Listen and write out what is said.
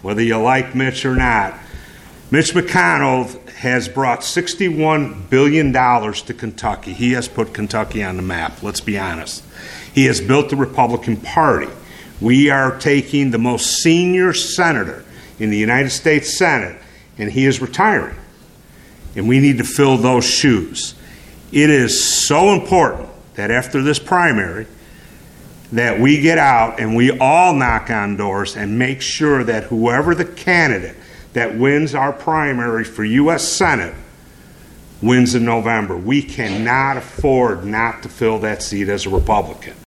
whether you like Mitch or not. Mitch McConnell has brought $61 billion to Kentucky. He has put Kentucky on the map, let's be honest. He has built the Republican Party. We are taking the most senior senator in the United States Senate, and he is retiring. And we need to fill those shoes. It is so important that after this primary, that we get out and we all knock on doors and make sure that whoever the candidate that wins our primary for U.S. Senate wins in November. We cannot afford not to fill that seat as a Republican.